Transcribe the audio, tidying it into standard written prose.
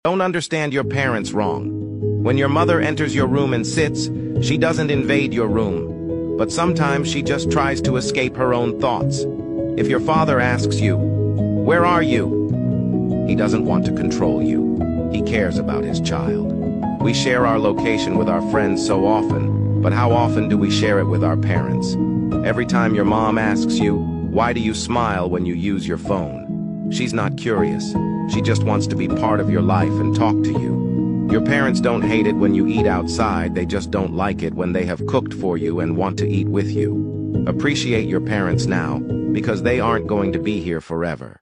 Don't understand your parents wrong. When your mother enters your room and sits, she doesn't invade your room. But sometimes she just tries to escape her own thoughts. If your father asks you, "Where are you?" he doesn't want to control you. He cares about his child. We share our location with our friends so often, but how often do we share it with our parents? Every time your mom asks you, "Why do you smile when you use your phone?" she's not curious. She just wants to be part of your life and talk to you. Your parents don't hate it when you eat outside, they just don't like it when they have cooked for you and want to eat with you. Appreciate your parents now, because they aren't going to be here forever.